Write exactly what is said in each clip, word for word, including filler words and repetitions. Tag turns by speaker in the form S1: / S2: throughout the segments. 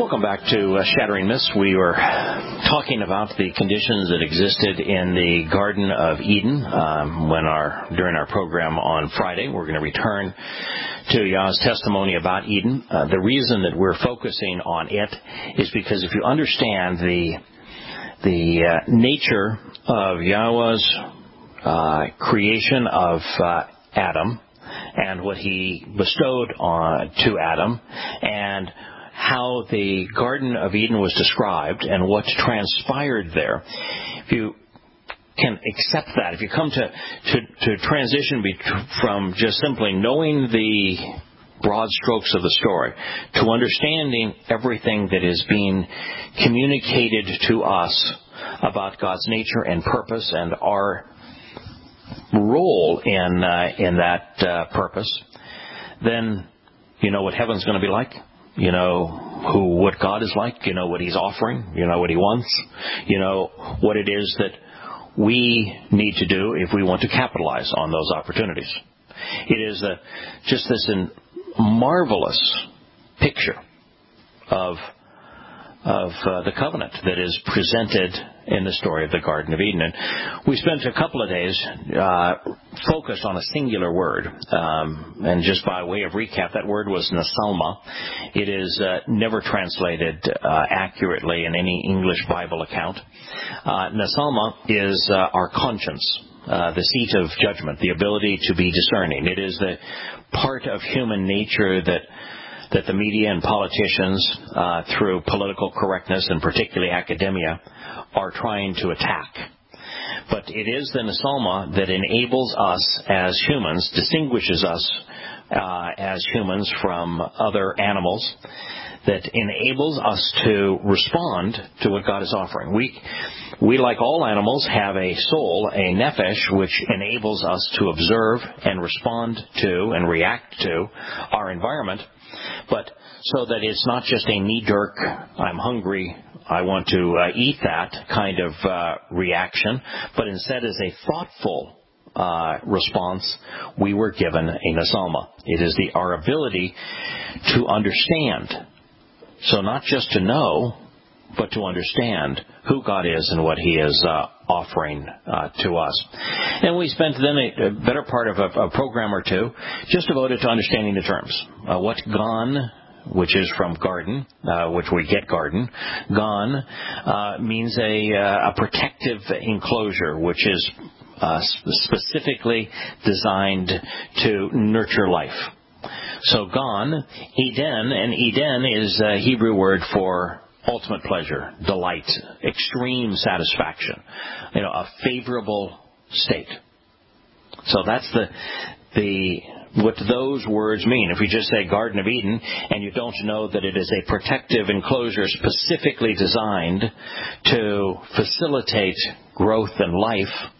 S1: Welcome back to uh, Shattering Myths. We were talking about the conditions that existed in the Garden of Eden um, when our during our program on Friday. We're going to return to Yah's testimony about Eden. Uh, the reason that we're focusing on it is because if you understand the the uh, nature of Yahweh's uh, creation of uh, Adam and what he bestowed on to Adam, and how the Garden of Eden was described and what transpired there. If you can accept that, if you come to, to, to transition be- from just simply knowing the broad strokes of the story to understanding everything that is being communicated to us about God's nature and purpose and our role in uh, in that uh, purpose, then you know what heaven's going to be like. You know who what God is like. You know what He's offering. You know what He wants. You know what it is that we need to do if we want to capitalize on those opportunities. It is a, just this in, marvelous picture of of uh, the covenant that is presented in the story of the Garden of Eden. And we spent a couple of days uh, focused on a singular word. Um, and just by way of recap, that word was nasalma. It is uh, never translated uh, accurately in any English Bible account. Uh, nasalma is uh, our conscience. Uh, the seat of judgment, the ability to be discerning. It is the part of human nature that that the media and politicians, uh, through political correctness and particularly academia, are trying to attack. But it is the nasalma that enables us as humans, distinguishes us uh, as humans from other animals, that enables us to respond to what God is offering. We, we, like all animals, have a soul, a nephesh, which enables us to observe and respond to and react to our environment. But so that it's not just a knee-jerk, I'm hungry, I want to uh, eat that kind of uh, reaction, but instead as a thoughtful uh, response, we were given a nasalma. It is the our ability to understand. So not just to know, but to understand who God is and what He is uh, offering uh, to us. And we spent then a, a better part of a, a program or two just devoted to understanding the terms. Uh, what gan, which is from garden, uh, which we get garden, gan uh, means a, uh, a protective enclosure, which is uh, specifically designed to nurture life. So gan, Eden, and Eden is a Hebrew word for ultimate pleasure, delight, extreme satisfaction, you know, a favorable state. So that's the the what those words mean. If we just say Garden of Eden and you don't know that it is a protective enclosure specifically designed to facilitate growth and life,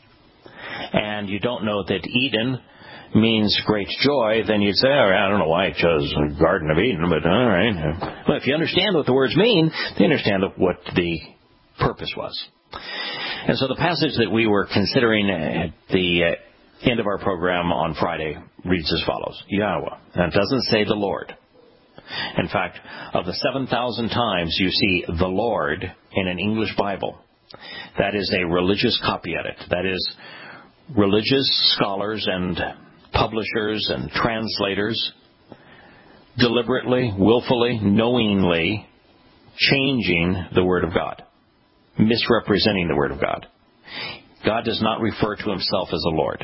S1: and you don't know that Eden means great joy, then you'd say, all right, I don't know why I chose Garden of Eden, but all right. Well, if you understand what the words mean, you understand what the purpose was. And so the passage that we were considering at the end of our program on Friday reads as follows, Yahweh. And it doesn't say the Lord. In fact, of the seven thousand times you see the Lord in an English Bible, that is a religious copy edit. That is religious scholars and publishers and translators deliberately, willfully, knowingly changing the Word of God, misrepresenting the Word of God. God does not refer to Himself as a Lord.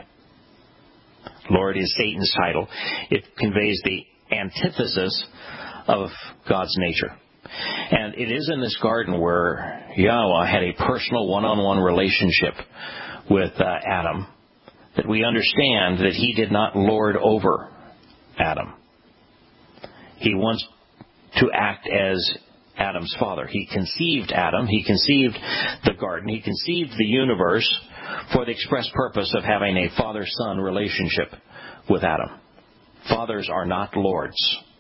S1: Lord is Satan's title. It conveys the antithesis of God's nature. And it is in this garden where Yahweh had a personal one-on-one relationship with uh, Adam, that we understand that He did not lord over Adam. He wants to act as Adam's father. He conceived Adam. He conceived the garden. He conceived the universe for the express purpose of having a father-son relationship with Adam. Fathers are not lords.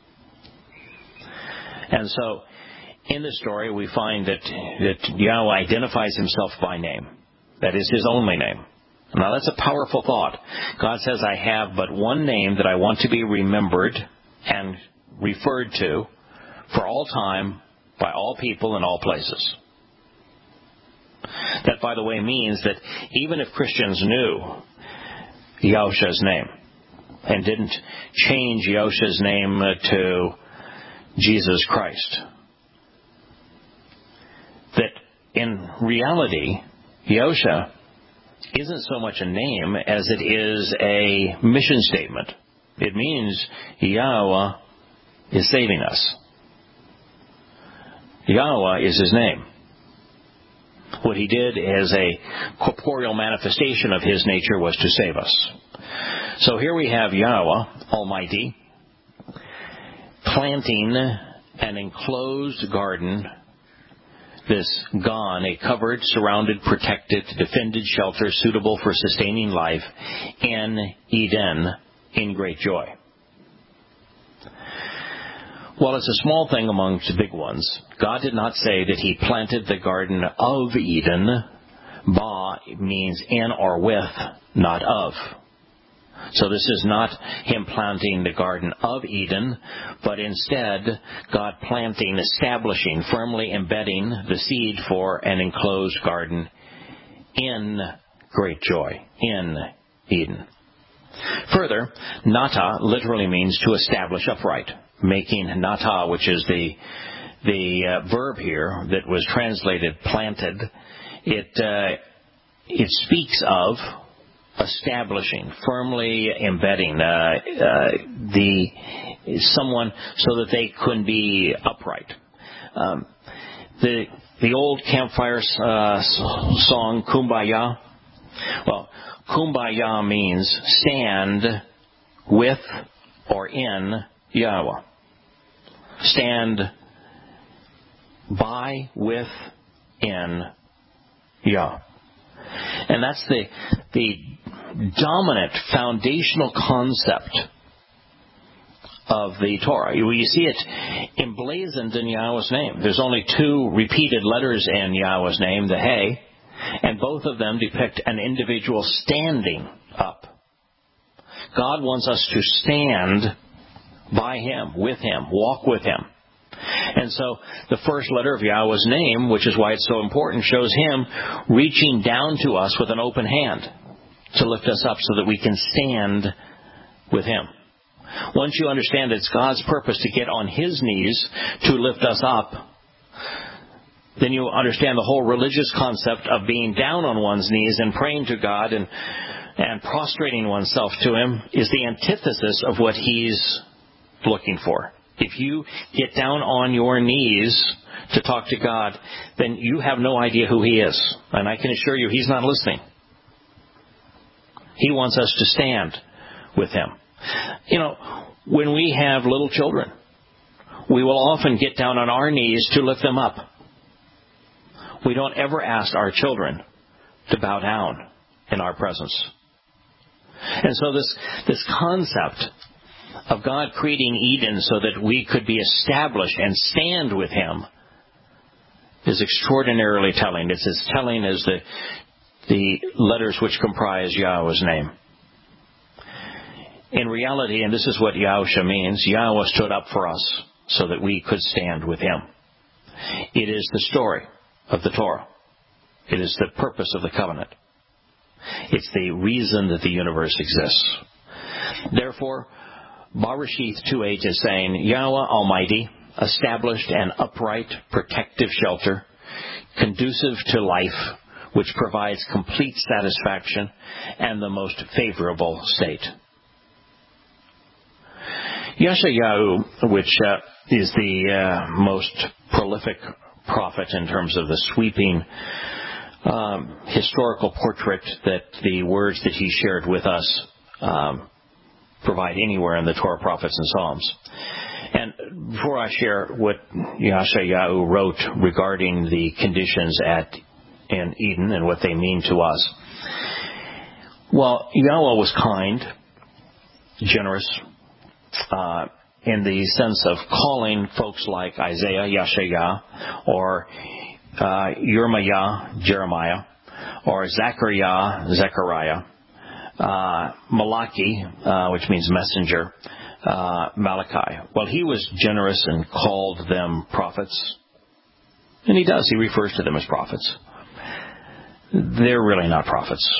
S1: And so, in this story, we find that, that Yahweh identifies Himself by name. That is His only name. Now, that's a powerful thought. God says, I have but one name that I want to be remembered and referred to for all time by all people in all places. That, by the way, means that even if Christians knew Yahushua's name and didn't change Yahushua's name to Jesus Christ, that in reality, Yahushua isn't so much a name as it is a mission statement. It means Yahweh is saving us. Yahweh is His name. What He did as a corporeal manifestation of His nature was to save us. So here we have Yahweh Almighty planting an enclosed garden, this Gan, a covered, surrounded, protected, defended shelter suitable for sustaining life in Eden in great joy. While it's a small thing amongst big ones, God did not say that He planted the Garden of Eden. Ba means in or with, not of. So this is not Him planting the Garden of Eden, but instead God planting, establishing, firmly embedding the seed for an enclosed garden in great joy, in Eden. Further, nata literally means to establish upright, making nata, which is the the uh, verb here that was translated planted. It uh, it speaks of establishing, firmly embedding uh, uh, the someone so that they can be upright. Um, the the old campfire uh, song Kumbaya. Well, Kumbaya means stand with or in Yahweh. Stand by, with, in Yah. And that's the the dominant foundational concept of the Torah. You, you see it emblazoned in Yahweh's name. There's only two repeated letters in Yahweh's name, the Hey, and both of them depict an individual standing up. God wants us to stand by Him, with Him, walk with Him. And so the first letter of Yahweh's name, which is why it's so important, shows Him reaching down to us with an open hand to lift us up so that we can stand with Him. Once you understand that it's God's purpose to get on His knees to lift us up, then you understand the whole religious concept of being down on one's knees and praying to God and, and prostrating oneself to Him is the antithesis of what He's looking for. If you get down on your knees to talk to God, then you have no idea who He is. And I can assure you He's not listening. He wants us to stand with Him. You know, when we have little children, we will often get down on our knees to lift them up. We don't ever ask our children to bow down in our presence. And so this, this concept of God creating Eden so that we could be established and stand with Him is extraordinarily telling. It's as telling as the, the letters which comprise Yahweh's name. In reality, and this is what Yahushua means, Yahweh stood up for us so that we could stand with Him. It is the story of the Torah. It is the purpose of the covenant. It's the reason that the universe exists. Therefore, Bereshith two eight is saying, Yahweh Almighty established an upright, protective shelter, conducive to life, which provides complete satisfaction and the most favorable state. Yeshayahu, which uh, is the uh, most prolific prophet in terms of the sweeping um, historical portrait that the words that he shared with us um, provide anywhere in the Torah, prophets, and Psalms. And before I share what Yeshayahu wrote regarding the conditions at in Eden and what they mean to us, well, Yahweh was kind, generous, uh, in the sense of calling folks like Isaiah, Yeshayah, or uh, Yirmiah, Jeremiah, or Zechariah, Zechariah, uh, Malachi, uh, which means messenger, uh, Malachi. Well, he was generous and called them prophets, And he does. He refers to them as prophets. They're really not prophets.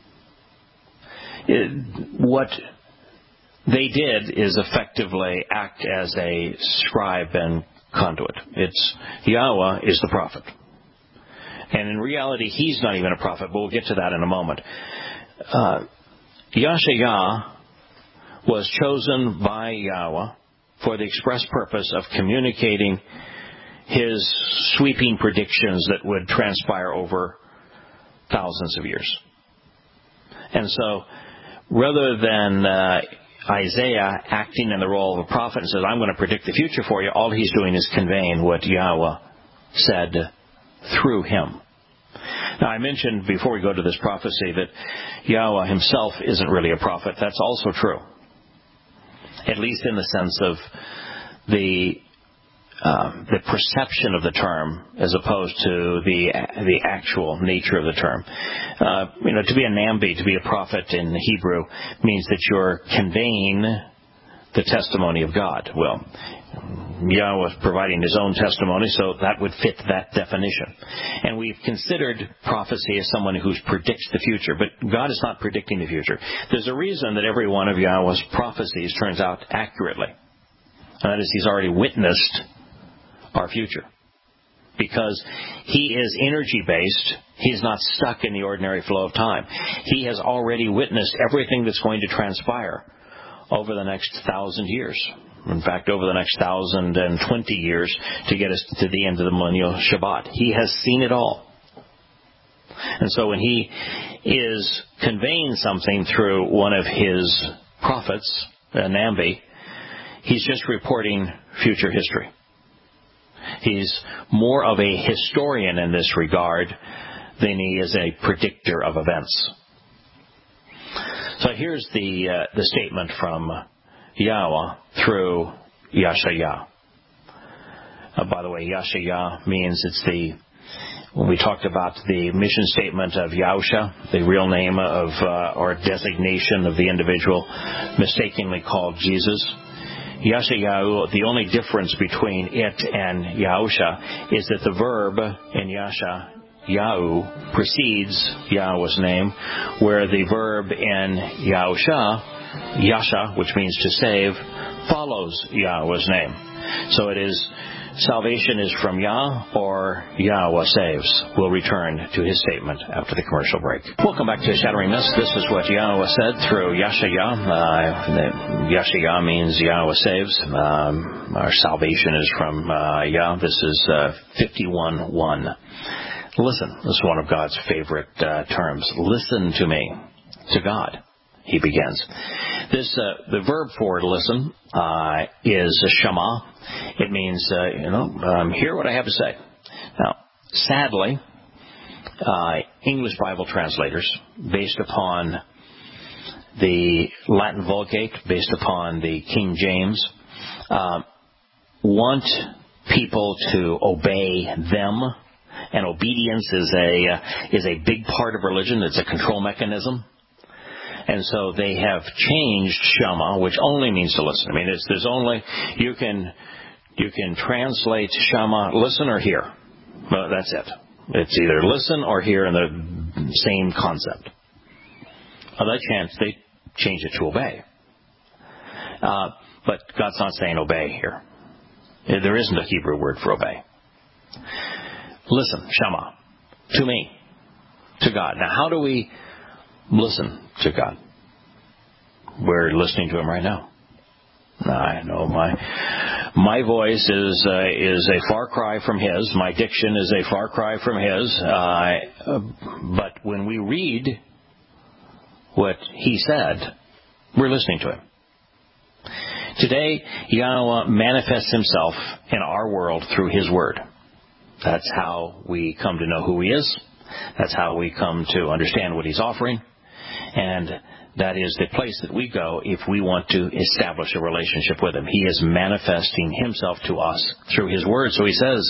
S1: It, what they did is effectively act as a scribe and conduit. It's Yahweh is the prophet. And in reality, he's not even a prophet, but we'll get to that in a moment. Uh, Yasha'yah was chosen by Yahweh for the express purpose of communicating his sweeping predictions that would transpire over thousands of years. And so, rather than uh, Isaiah acting in the role of a prophet and says, I'm going to predict the future for you, all he's doing is conveying what Yahweh said through him. Now, I mentioned before we go to this prophecy that Yahweh himself isn't really a prophet. That's also true, at least in the sense of the uh, the perception of the term as opposed to the the actual nature of the term. Uh, you know, to be a Nambi, to be a prophet in Hebrew, means that you're conveying the testimony of God. Well, Yahweh was providing his own testimony, so that would fit that definition. And we've considered prophecy as someone who predicts the future, but God is not predicting the future. There's a reason that every one of Yahweh's prophecies turns out accurately. And that is, he's already witnessed our future. Because he is energy-based, he's not stuck in the ordinary flow of time. He has already witnessed everything that's going to transpire over the next thousand years. In fact, over the next thousand and twenty years to get us to the end of the millennial Shabbat. He has seen it all. And so when he is conveying something through one of his prophets, uh, Nambi, he's just reporting future history. He's more of a historian in this regard than he is a predictor of events. So here's the uh, the statement from Yahweh through Yasha'yah. Uh, by the way, Yasha'yah means it's the, when we talked about the mission statement of Yahusha, the real name of, uh, or designation of the individual mistakenly called Jesus. Yasha'yah, the only difference between it and Yahusha is that the verb in Yasha, Yahu, precedes Yahweh's name, where the verb in Yahusha, Yasha, which means to save, follows Yahweh's name. So it is, salvation is from Yah or Yahweh saves. We'll return to his statement after the commercial break. Welcome back to Shattering Myths. This is what Yahweh said through Yasha'yah. Uh, Yasha'yah means Yahweh saves. Um, our salvation is from uh, Yah. This is uh, fifty-one one. Listen, this is one of God's favorite uh, terms. Listen to me, to God, he begins. This, uh, the verb for listen uh, is shema. It means, uh, you know, um, hear what I have to say. Now, sadly, uh, English Bible translators, based upon the Latin Vulgate, based upon the King James, uh, want people to obey them. And obedience is a uh, is a big part of religion. It's a control mechanism. And so they have changed Shema, which only means to listen. I mean, it's, there's only, you can you can translate Shema, listen or hear. Well, that's it. It's either listen or hear in the same concept. Other chance, they change it to obey. Uh, but God's not saying obey here. There isn't a Hebrew word for obey. Listen, Shema, to me, to God. Now, how do we listen to God? We're listening to him right now. I know my my voice is uh, is a far cry from his. My diction is a far cry from his. Uh, but when we read what he said, we're listening to him. Today, Yahweh manifests himself in our world through his word. That's how we come to know who he is. That's how we come to understand what he's offering. And that is the place that we go if we want to establish a relationship with him. He is manifesting himself to us through his word. So he says,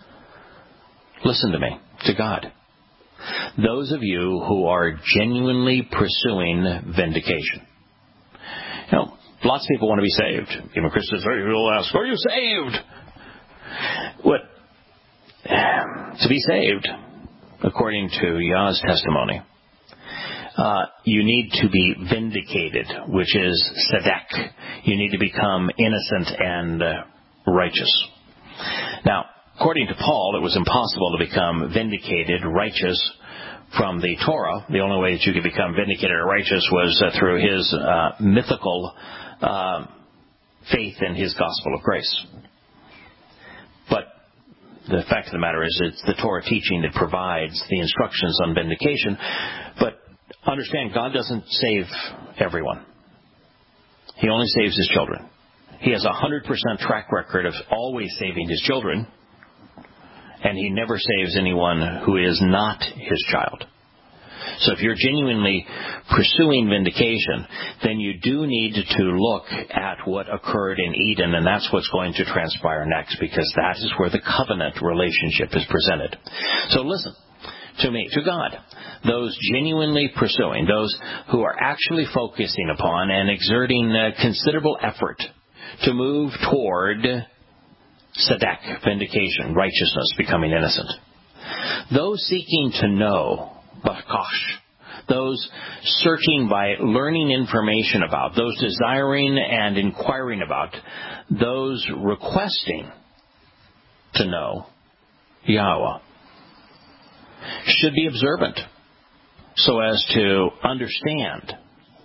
S1: listen to me, to God. Those of you who are genuinely pursuing vindication. You know, lots of people want to be saved. Even Christians will ask, are you saved? What? to be saved, according to Yah's testimony, uh, you need to be vindicated, which is tzedek. You need to become innocent and uh, righteous. Now, according to Paul, it was impossible to become vindicated, righteous from the Torah. The only way that you could become vindicated or righteous was uh, through his uh, mythical uh, faith in his gospel of grace. But the fact of the matter is it's the Torah teaching that provides the instructions on vindication. But understand, God doesn't save everyone. He only saves his children. He has a one hundred percent track record of always saving his children, and he never saves anyone who is not his child. So if you're genuinely pursuing vindication, then you do need to look at what occurred in Eden, and that's what's going to transpire next, because that is where the covenant relationship is presented. So listen to me, to God. Those genuinely pursuing, those who are actually focusing upon and exerting uh, considerable effort to move toward tzedek, vindication, righteousness, becoming innocent. Those seeking to know, bakash, those searching by learning information about, those desiring and inquiring about, those requesting to know Yahweh, should be observant so as to understand,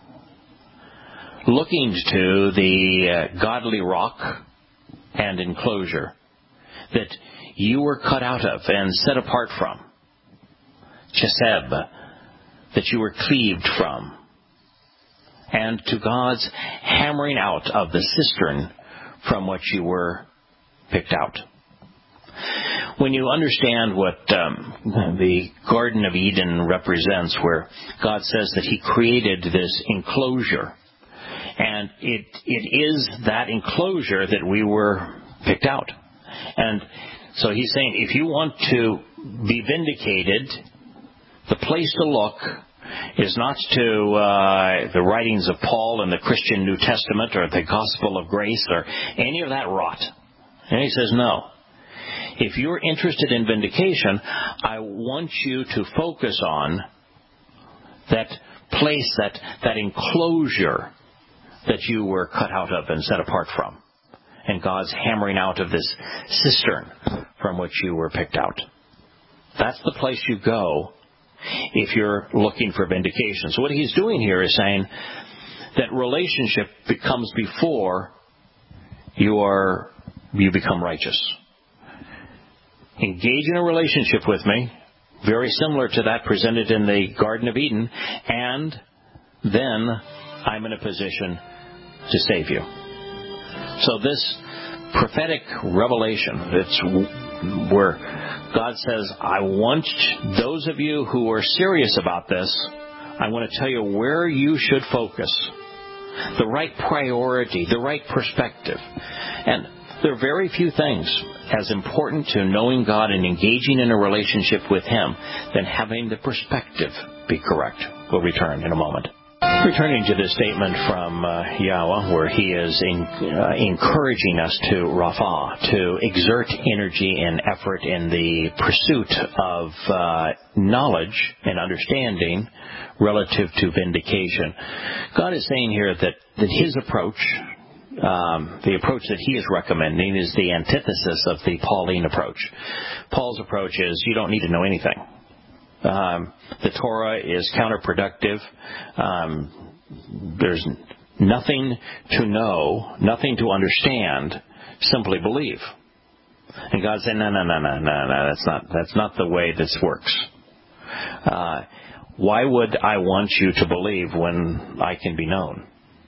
S1: looking to the uh, godly rock and enclosure that you were cut out of and set apart from, chesed, that you were cleaved from, and to God's hammering out of the cistern from which you were picked out. When you understand what um, the Garden of Eden represents, where God says that he created this enclosure, and it it is that enclosure that we were picked out. And so he's saying, if you want to be vindicated, the place to look is not to uh, the writings of Paul and the Christian New Testament or the Gospel of Grace or any of that rot. And he says, no. If you're interested in vindication, I want you to focus on that place, that, that enclosure that you were cut out of and set apart from, and God's hammering out of this cistern from which you were picked out. That's the place you go if you're looking for vindication. So what he's doing here is saying that relationship becomes before you are you become righteous. Engage in a relationship with me, very similar to that presented in the Garden of Eden, and then I'm in a position to save you. So this prophetic revelation, it's where God says, I want those of you who are serious about this, I want to tell you where you should focus. The right priority, the right perspective. And there are very few things as important to knowing God and engaging in a relationship with him than having the perspective be correct. We'll return in a moment. Returning to this statement from uh, Yahweh, where he is in, uh, encouraging us to Rapha, to exert energy and effort in the pursuit of uh, knowledge and understanding relative to vindication. God is saying here that, that his approach, um, the approach that he is recommending, is the antithesis of the Pauline approach. Paul's approach is you don't need to know anything. Um, the Torah is counterproductive. Um, there's nothing to know, nothing to understand. Simply believe. And God said, no, no, no, no, no, no. That's not. That's not the way this works. Uh, why would I want you to believe when I can be known?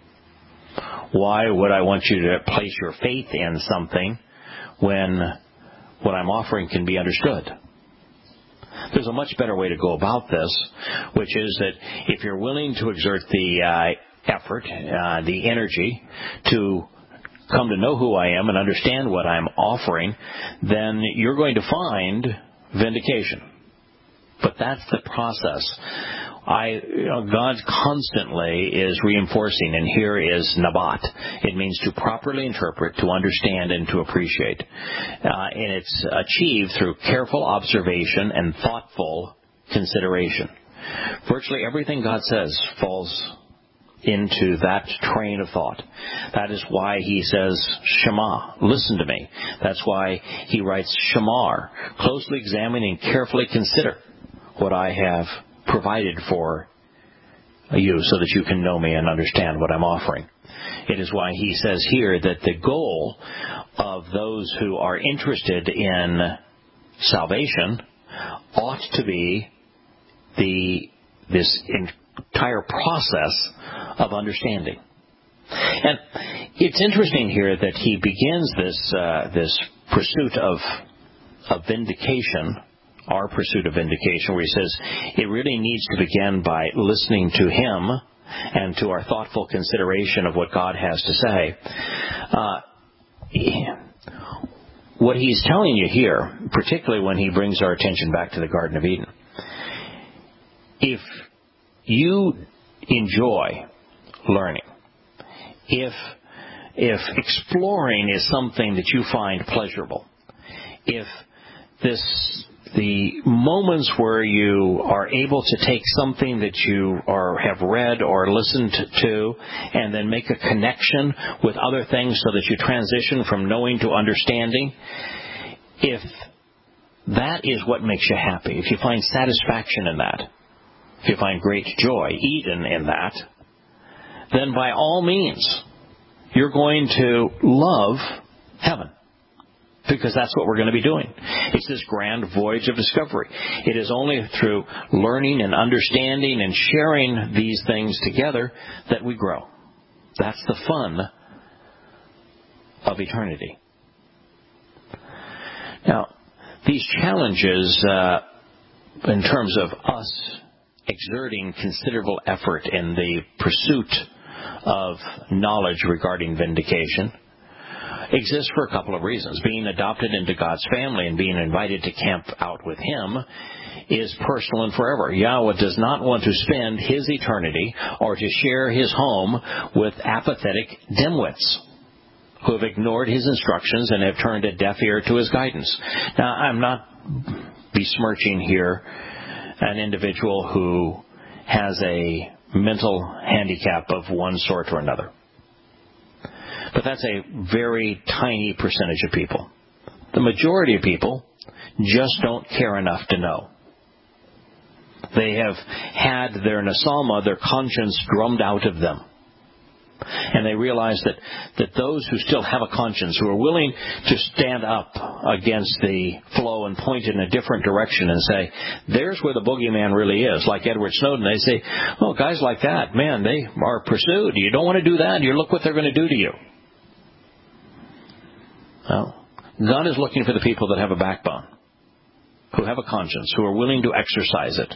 S1: Why would I want you to place your faith in something when what I'm offering can be understood? There's a much better way to go about this, which is that if you're willing to exert the uh, effort, uh, the energy to come to know who I am and understand what I'm offering, then you're going to find vindication. But that's the process. I, you know, God constantly is reinforcing, and here is nabat. It means to properly interpret, to understand, and to appreciate. Uh, and it's achieved through careful observation and thoughtful consideration. Virtually everything God says falls into that train of thought. That is why he says, Shema, listen to me. That's why he writes Shamar, closely examine and carefully consider what I have provided for you so that you can know me and understand what I'm offering. It is why he says here that the goal of those who are interested in salvation ought to be the this entire process of understanding. And it's interesting here that he begins this uh, this pursuit of of vindication, our pursuit of vindication, where he says it really needs to begin by listening to him and to our thoughtful consideration of what God has to say. Uh, what he's telling you here, particularly when he brings our attention back to the Garden of Eden, if you enjoy learning, if if exploring is something that you find pleasurable, if this the moments where you are able to take something that you are have read or listened to and then make a connection with other things so that you transition from knowing to understanding, if that is what makes you happy, if you find satisfaction in that, if you find great joy, Eden in that, then by all means, you're going to love heaven. Because that's what we're going to be doing. It's this grand voyage of discovery. It is only through learning and understanding and sharing these things together that we grow. That's the fun of eternity. Now, these challenges, uh, in terms of us exerting considerable effort in the pursuit of knowledge regarding vindication, exists for a couple of reasons. Being adopted into God's family and being invited to camp out with Him is personal and forever. Yahweh does not want to spend His eternity or to share His home with apathetic dimwits who have ignored His instructions and have turned a deaf ear to His guidance. Now, I'm not besmirching here an individual who has a mental handicap of one sort or another. But that's a very tiny percentage of people. The majority of people just don't care enough to know. They have had their nasama, their conscience, drummed out of them. And they realize that, that those who still have a conscience, who are willing to stand up against the flow and point in a different direction and say, there's where the boogeyman really is, like Edward Snowden, they say, oh, guys like that, man, they are pursued. You don't want to do that. You look what they're going to do to you. Well, God is looking for the people that have a backbone, who have a conscience, who are willing to exercise it.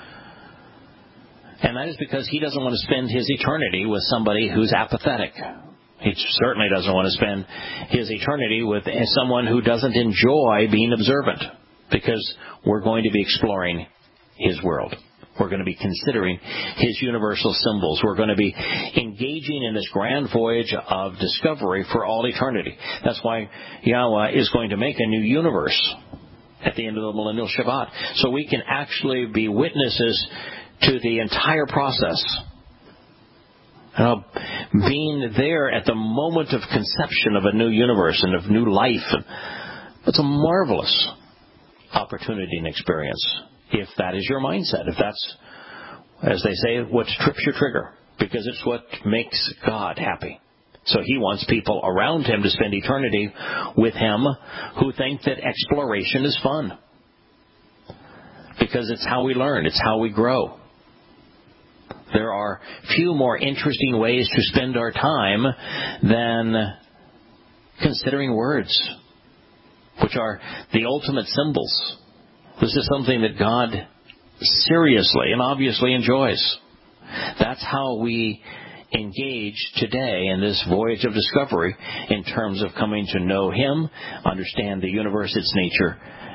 S1: And that is because He doesn't want to spend His eternity with somebody who's apathetic. He certainly doesn't want to spend His eternity with someone who doesn't enjoy being observant, because we're going to be exploring His world. We're going to be considering His universal symbols. We're going to be engaging in this grand voyage of discovery for all eternity. That's why Yahweh is going to make a new universe at the end of the millennial Shabbat, so we can actually be witnesses to the entire process. You know, being there at the moment of conception of a new universe and of new life. It's a marvelous opportunity and experience, if that is your mindset, if that's, as they say, what trips your trigger, because it's what makes God happy. So He wants people around Him to spend eternity with Him who think that exploration is fun, because it's how we learn, it's how we grow. There are few more interesting ways to spend our time than considering words, which are the ultimate symbols. This is something that God seriously and obviously enjoys. That's how we engage today in this voyage of discovery in terms of coming to know Him, understand the universe, its nature,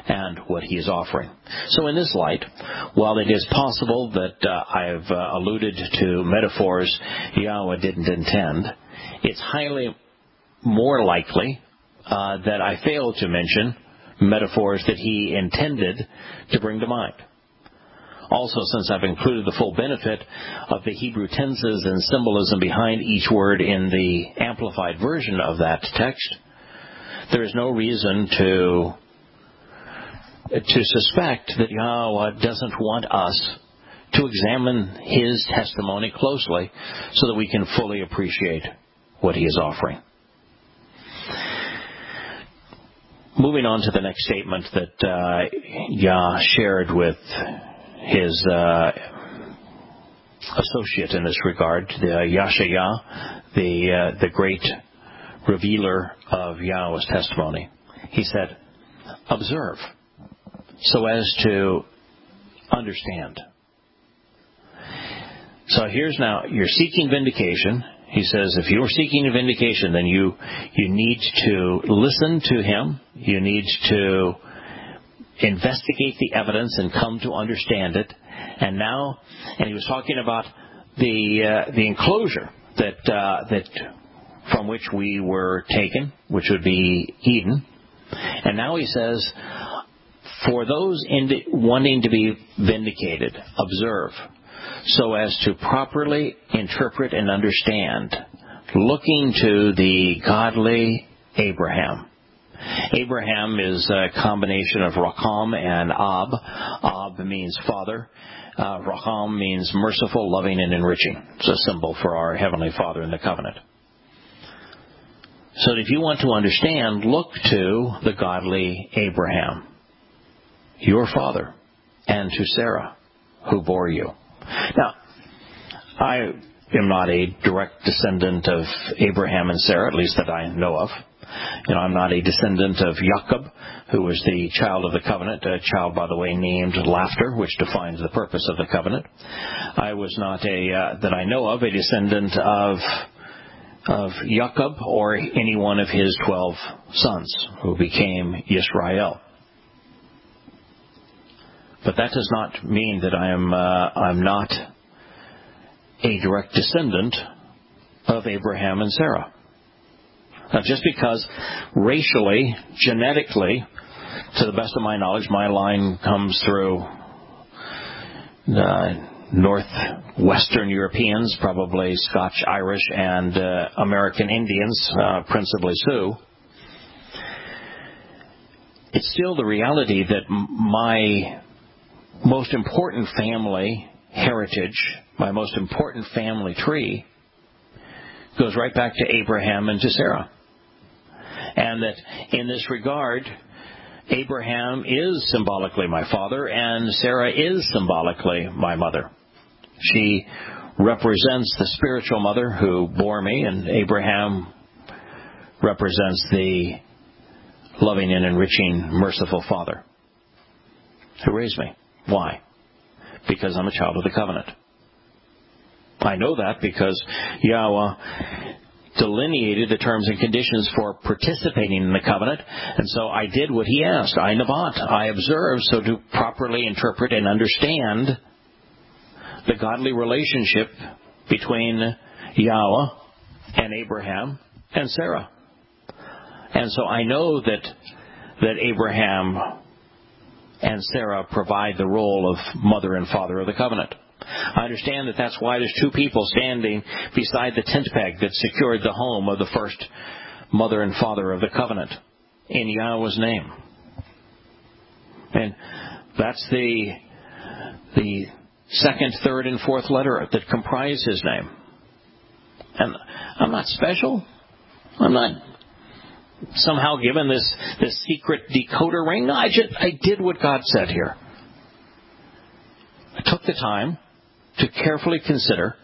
S1: and what he is offering. So in this light, while it is possible that uh, I've uh, alluded to metaphors Yahweh didn't intend, it's highly more likely uh, that I failed to mention metaphors that he intended to bring to mind. Also, since I've included the full benefit of the Hebrew tenses and symbolism behind each word in the amplified version of that text, there is no reason to to suspect that Yahweh doesn't want us to examine his testimony closely so that we can fully appreciate what he is offering. Moving on to the next statement that uh, Yah shared with his uh, associate in this regard, the Yashayah, the uh, the great revealer of Yahweh's testimony. He said, "Observe, so as to understand." So here's now, you're seeking vindication. He says, if you're seeking a vindication, then you you need to listen to him. You need to investigate the evidence and come to understand it. And now, and he was talking about the uh, the enclosure that uh, that from which we were taken, which would be Eden. And now he says, for those indi- wanting to be vindicated, observe, so as to properly interpret and understand, looking to the godly Abraham. Abraham is a combination of Racham and Ab. Ab means father. Uh, Racham means merciful, loving, and enriching. It's a symbol for our Heavenly Father in the covenant. So if you want to understand, look to the godly Abraham, your father, and to Sarah, who bore you. Now, I am not a direct descendant of Abraham and Sarah, at least that I know of. You know, I'm not a descendant of Jacob, who was the child of the covenant, a child, by the way, named Laughter, which defines the purpose of the covenant. I was not a, uh, that I know of, a descendant of of Jacob or any one of his twelve sons who became Yisrael. But that does not mean that I am uh, I'm not a direct descendant of Abraham and Sarah. Now, just because racially, genetically, to the best of my knowledge, my line comes through uh, northwestern Europeans, probably Scotch, Irish, and uh, American Indians, uh, principally Sioux, it's still the reality that my most important family heritage, my most important family tree, goes right back to Abraham and to Sarah. And that in this regard, Abraham is symbolically my father, and Sarah is symbolically my mother. She represents the spiritual mother who bore me, and Abraham represents the loving and enriching, merciful father who raised me. Why? Because I'm a child of the covenant. I know that because Yahweh delineated the terms and conditions for participating in the covenant, and so I did what he asked. I nabat, I observed, so to properly interpret and understand the godly relationship between Yahweh and Abraham and Sarah. And so I know that that Abraham and Sarah provide the role of mother and father of the covenant. I understand that that's why there's two people standing beside the tent peg that secured the home of the first mother and father of the covenant in Yahweh's name. And that's the the second, third, and fourth letter that comprise his name. And I'm not special. I'm not somehow given this, this secret decoder ring. No, I just I did what God said here. I took the time to carefully consider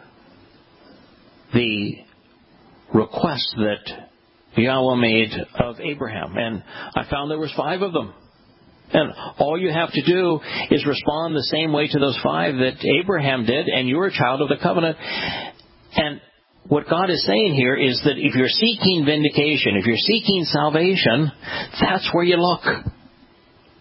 S1: the request that Yahweh made of Abraham. And I found there was five of them. And all you have to do is respond the same way to those five that Abraham did, and you're a child of the covenant. And what God is saying here is that if you're seeking vindication, if you're seeking salvation, that's where you look.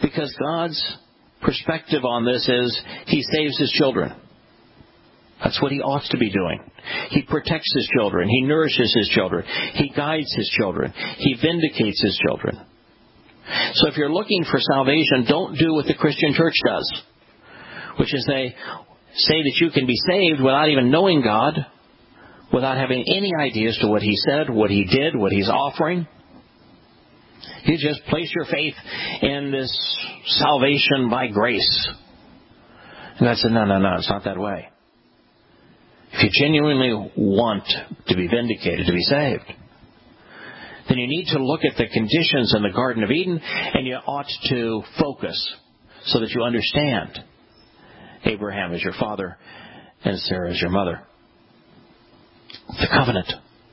S1: Because God's perspective on this is He saves His children. That's what He ought to be doing. He protects His children. He nourishes His children. He guides His children. He vindicates His children. So if you're looking for salvation, don't do what the Christian church does, which is they say that you can be saved without even knowing God, without having any idea as to what He said, what He did, what He's offering. You just place your faith in this salvation by grace. And God said, no, no, no, it's not that way. If you genuinely want to be vindicated, to be saved, then you need to look at the conditions in the Garden of Eden, and you ought to focus so that you understand Abraham is your father and Sarah is your mother. The covenant.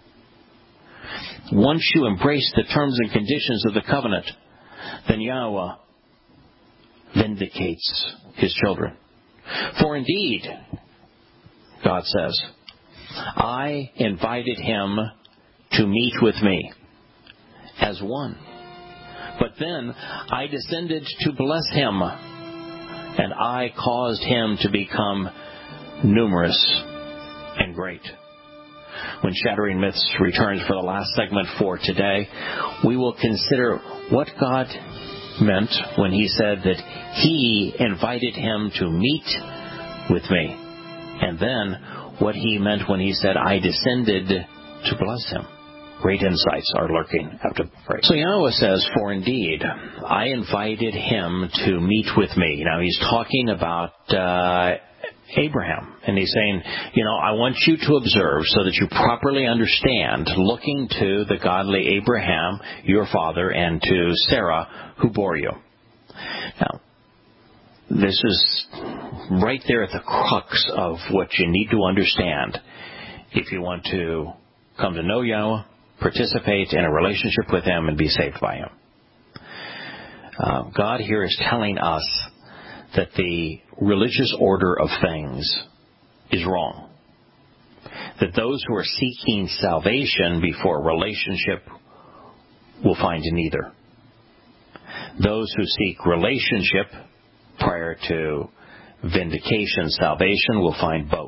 S1: Once you embrace the terms and conditions of the covenant, then Yahweh vindicates His children. For indeed, God says, I invited him to meet with me as one. But then I descended to bless him, and I caused him to become numerous and great. When Shattering Myths returns for the last segment for today, we will consider what God meant when He said that He invited him to meet with me, and then what He meant when He said, I descended to bless him. Great insights are lurking after the phrase. So Yahweh says, for indeed, I invited him to meet with me. Now He's talking about uh, Abraham. And He's saying, you know, I want you to observe so that you properly understand, looking to the godly Abraham, your father, and to Sarah, who bore you. Now, this is right there at the crux of what you need to understand if you want to come to know Yahweh, participate in a relationship with Him, and be saved by Him. Uh, God here is telling us that the religious order of things is wrong. That those who are seeking salvation before relationship will find neither. Those who seek relationship prior to vindication, salvation, will find both.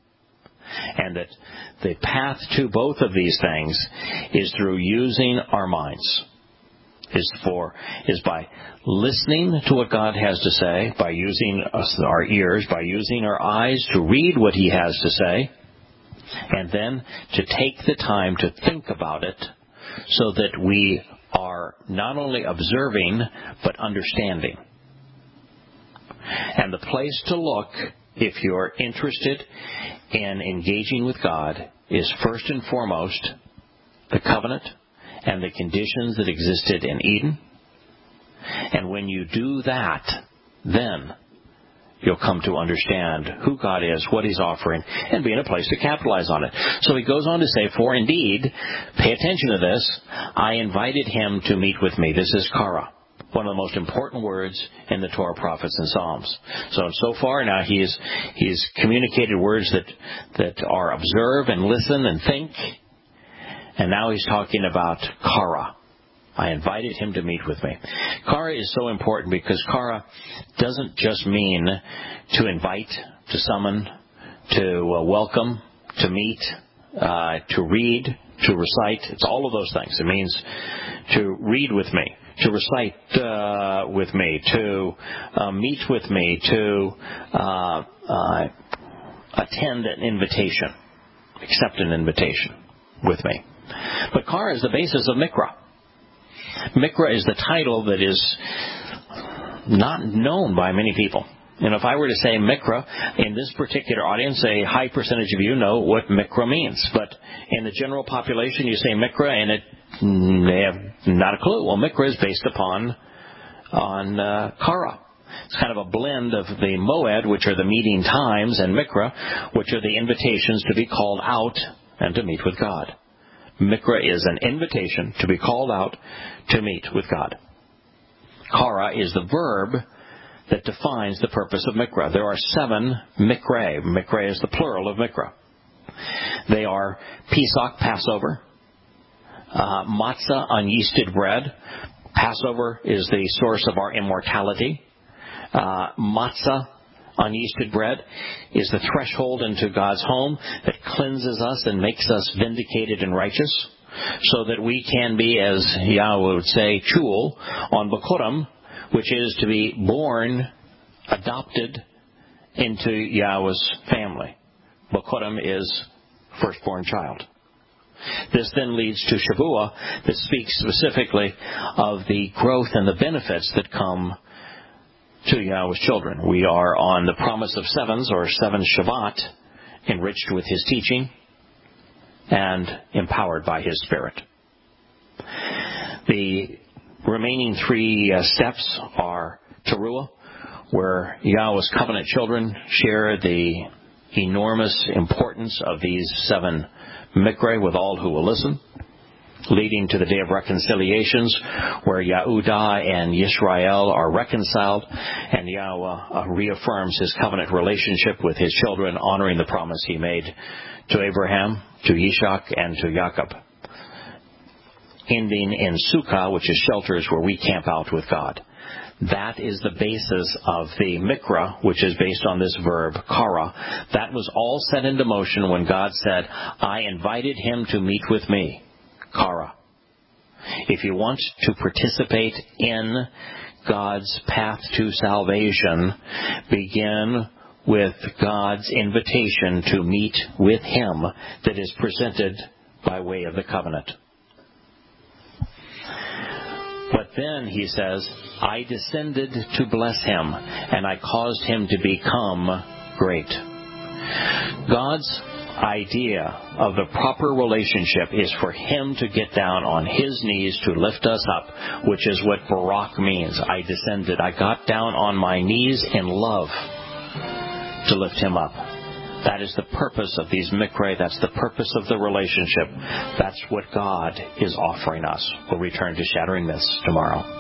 S1: And that the path to both of these things is through using our minds. Is for is by listening to what God has to say, by using our ears, by using our eyes to read what He has to say, and then to take the time to think about it so that we are not only observing but understanding. And the place to look, if you're interested in engaging with God, is first and foremost the covenant and the conditions that existed in Eden. And when you do that, then you'll come to understand who God is, what He's offering, and be in a place to capitalize on it. So He goes on to say, for indeed, pay attention to this, I invited him to meet with me. This is kara, one of the most important words in the Torah, prophets, and Psalms. So so far now he's he's communicated words that that are observe and listen and think. And now He's talking about kara. I invited him to meet with me. Kara is so important because kara doesn't just mean to invite, to summon, to uh, welcome, to meet, uh, to read, to recite. It's all of those things. It means to read with me, to recite uh, with me, to uh, meet with me, to uh, uh, attend an invitation, accept an invitation with me. But kara is the basis of mikra. Mikra is the title that is not known by many people. And if I were to say mikra, in this particular audience, a high percentage of you know what mikra means. But in the general population, you say mikra, and it, they have not a clue. Well, mikra is based upon on uh, kara. It's kind of a blend of the moed, which are the meeting times, and mikra, which are the invitations to be called out and to meet with God. Mikra is an invitation to be called out to meet with God. Kara is the verb that defines the purpose of mikra. There are seven mikra. Mikra is the plural of mikra. They are Pesach, Passover, uh, matzah, unyeasted bread, Passover is the source of our immortality. Uh, matzah, unyeasted bread, is the threshold into God's home that cleanses us and makes us vindicated and righteous, so that we can be, as Yahweh would say, chul on Bikurim, which is to be born, adopted into Yahweh's family. Bikurim is firstborn child. This then leads to Shavuah, that speaks specifically of the growth and the benefits that come to Yahweh's children. We are on the promise of sevens, or seven Shabbat, enriched with His teaching and empowered by His Spirit. The remaining three uh, steps are Teruah, where Yahweh's covenant children share the enormous importance of these seven Mikra with all who will listen, leading to the Day of Reconciliations, where Yehudah and Yisrael are reconciled, and Yahweh reaffirms His covenant relationship with His children, honoring the promise He made to Abraham, to Yishak, and to Jacob, ending in Sukkah, which is shelters where we camp out with God. That is the basis of the Mikra, which is based on this verb, kara. That was all set into motion when God said, I invited him to meet with me. Kara. If you want to participate in God's path to salvation, begin with God's invitation to meet with Him that is presented by way of the covenant. But then, he says, I descended to bless him, and I caused him to become great. God's idea of the proper relationship is for Him to get down on His knees to lift us up, which is what Barak means. I descended. I got down on my knees in love to lift Him up. That is the purpose of these Mikra. That's the purpose of the relationship. That's what God is offering us. We'll return to Shattering Myths tomorrow.